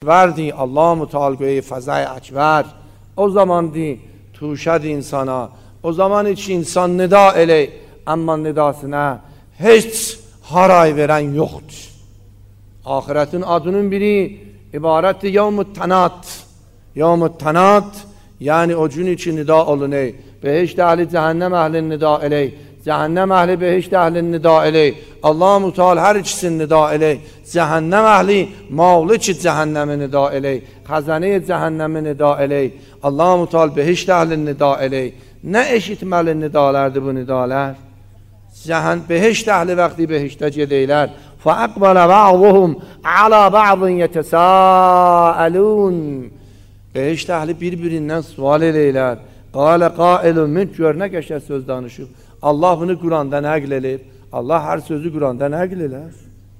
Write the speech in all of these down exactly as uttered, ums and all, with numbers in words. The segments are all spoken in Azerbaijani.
وردی الله متعال گوی فضای اکبر o zaman di tuşad insana o zaman hiç insan nida ele ama nidasına hiç haray veren yoktur. Ahiretin adının biri ibaretti yevmut tanat. Yevmut tanat yani o gün için nida oluney. Beheşt ehli cehennem ehli nida eley. Cehennem ehli beheşt ehli nida eley. Allah-u Teala her ikisini nida eley. Cehennem ehli mağlu ki cehennemi nida eley. Hazane cehennemi nida eley. Allah-u Teala beheşt ehli nida eley. Ne eşitmeli nidalardı bu nidalar? Cehen beheşt ehli vakti beheşte gedeyler. فَاَقْبَلَ بَعْضُهُمْ عَلَى بَعْضٍ يَتَسَاءَلُونَ Beheşt ehli birbirinden sual eleyler. Qale qailun min görünə qəşər söz danışıb. Allah bunu Kur'an'dan nəql eləyib. Allah her sözü Kur'an'dan nəql elər.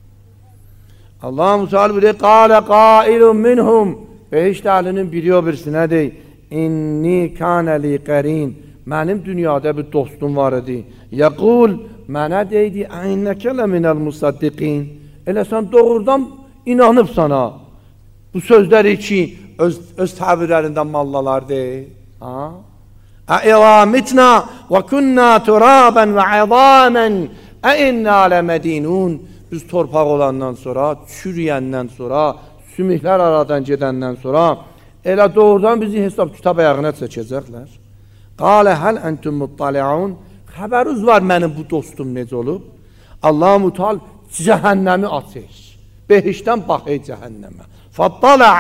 Allah-u Teala bilir. Qale qailun minhum. Beheşt ehlinin biri o birsinə deyil. İnni kâne li qarin. Mənim dünyada bir dostum var idi. Yaqul mənə deydi. Əynəkə lə minəl musaddiqin. Elə sən doğrudan inanıb sana. Bu sözləri ki öz, öz təbirlərindən mallalar deyil. Ha? اَاِذَا مِتْنَا وَكُنَّا تُرَابًا وَعِظَامًا اَاِنَّا لَمَد۪ينُونَ Biz torpaq olandan sonra, çürüyəndən sonra, sümüklər aradan gedəndən sonra elə doğrudan bizi hesab kitab ayağına çəkəcəklər. قَالَ هَلْ اَنْتُمْ مُطَّلِعُونَ Xəbəriniz var mənim bu dostum necə olub? Allah-u Teala cəhənnəmi açır. Behişdən baxır cəhənnəmə. فَطَّلَعَ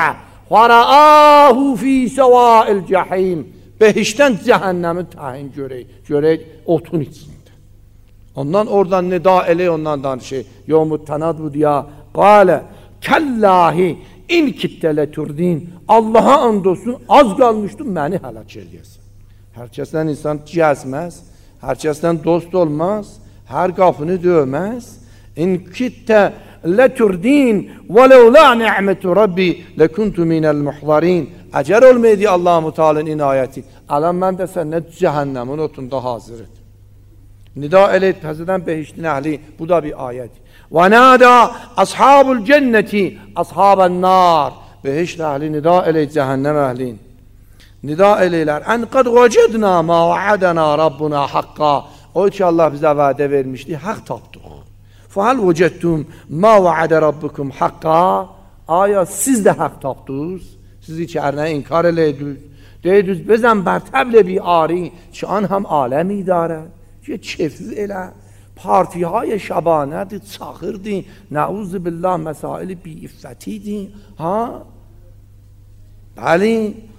وَرَآهُ ف۪ي سَوَاءِ الْجَحِيمِ Behişten cehennemi tayin görək, görək otun içində. Ondan oradan nida eley ondan danışır. Yevmut tanad bu diya. Qale kəllahi in kittələ turdin. Allah'a and olsun az qalmışdım məni həlak eləyəsən. Hər kəsdən insan gəzməz, hər kəsdən dost olmaz, hər qapını dövməz. İn kittə lə turdin və ləvlə ni'mətu rabbi ləkuntu minəl muhzarin. Əgər olmaydı Allah-u Teala'nın inayəti. Alam mən də sən nə cəhənnəmin otunda hazır et. Nida eləyid təzədən behiştin əhli. Bu da bir ayət. Və nədə ashabul cənnəti ashabən nar. Behişt əhli nida eləyid cəhənnəm əhlin. Nida eləyirlər. Ən qad vəcədna ma va'adana Rabbuna haqqa. O ki Allah bizə vədə vermişdi. Haqq tapdıq. Fəhəl vəcəddum ma va'adə rabbukum haqqa. Aya siz də haqq tapdınız. Siz içərinə inkar eləydiniz. Deydiniz bezən bərtəblə bir ari ki an ham aləmi dارد. که چفز elə parti های شبانه دی çaxır di نعوذ بالله مسائل بی افتی di ha bəli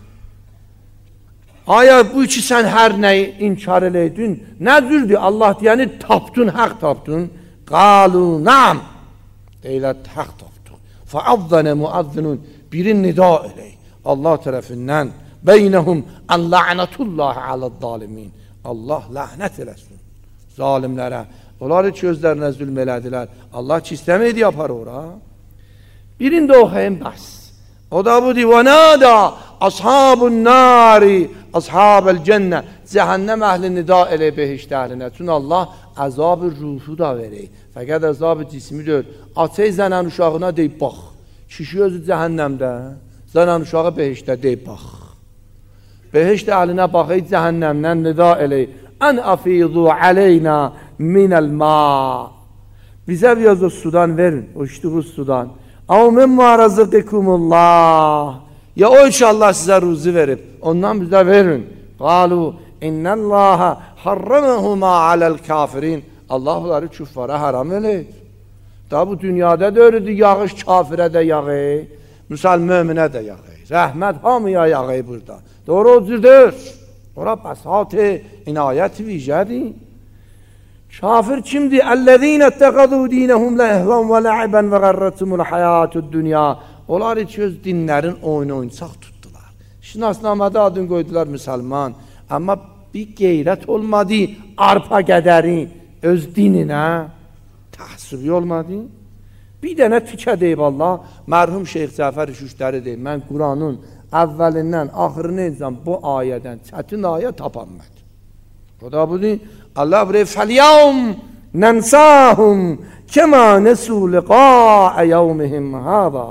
aya bu ki sən hər nəyi inkar eləydin nə cürdür Allah deyəni tapdın haqq tapdın qalu nam deyilər haqq tapdın fəazzənə muazzinun biri nida eləyir Allah tərəfindən beynəhum ən la'nətullahi aləz-zalimin Allah lənət eləsin zalimlərə. Onlar hiç özlərinə zülm elədilər. Allah ki istəməydi yapar ora. Birində oxuyayım bəs. O da budur. Və nədə ashabun nari ashabel cənnə. Cəhənnəm əhli nida elə behişt əhlinə. Çünki Allah əzab-ı ruhu da verir. Fəqət əzab-ı cismi deyil. Açay zənən uşağına deyib bax. Kişi özü cəhənnəmdə. Zənən uşağı behiştdə deyib bax. Behişt əhlinə baxır cəhənnəmdən nida eləyir. Ən afidu aleyna minəl ma. Bizə biraz o sudan verin. O içtiğiniz sudan. Ama mimma razıqikumullah. Ya o iş Allah sizə ruzi verib. Ondan bizə verin. Qalu innallaha harramahuma alel kafirin. Allah onları küffara haram eləyir. Da bu dünyada da öyrüdü yağış kafirə də yağır. Müsal möminə də yağır. Rəhmət hamıya yağır burada. Doğru o cürdür. Ora bəsat-ı inayət vicədir. Kafir kimdir? Əllezîne ettəqadû dînehum lehven və la'ibən və qərrətumul hayâtud dünya. Onlar heç öz dinlərin oyunu oyuncaq tutdular. Şinasnamada adını qoydular müsəlman. Amma bir qeyrət olmadı, arpa qədəri öz dininə təhsibi olmadı. Bir dənə tikə deyib Allah, mərhum Şeyx Cəfər Şüştəri deyib, mən Quranın əvvəlindən axırını edəcəm bu ayədən çətin ayə tapanmadı. O da budur. Allah buraya فَالْيَوْمْ نَنْسَاهُمْ كَمَا نَسُوا لِقَاءَ يَوْمِهِمْ هَذَا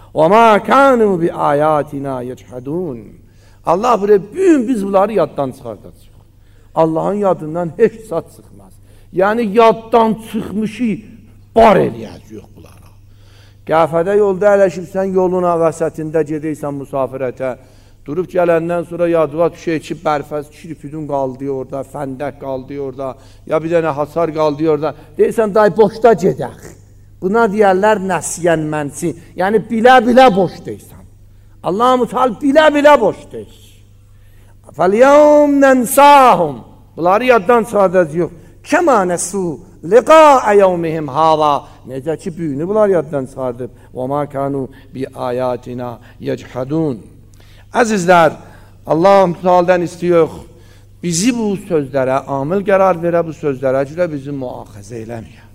وَمَا كَانُوا بِآيَاتِنَا يَجْحَدُونَ. Allah buraya bütün biz bunları yaddan çıxardacaq. Allah'ın yadından heç zat çıxmaz. Yəni yaddan çıxmışı bar eləyəcək bunlara. Qəfədə yolda ələşibsən, yolun ağasətində gedəysən musafirətə, durub gələndən sonra yadıva düşək ki, bərfəz, şirifidun qaldı orada, fəndək qaldı orada, ya bir dənə hasar qaldı orada. Deyirsən, day boşda gedək. Buna deyərlər nəsiyyən mənsi. Yəni, bilə-bilə boş deyirsən. Allah-u Teala bilə-bilə boş deyir. فَالْيَوْمْ نَنْسَاهُمْ. Bunları yaddan çıxardacaq. كَمَا نَسُوا لِقَاءَ يَوْمِهِمْ هَذَا. Necə ki, büyünü bunlar yaddan çıxardıb. وَمَا كَانُوا بِآيَاتِنَا يَجْحَدُونَ. Əzizlər, Allah-u Teala'dan istiyor, bizi bu sözlərə, amil qərar verə bu sözlərə görə bizi müaxəzə eləməyək.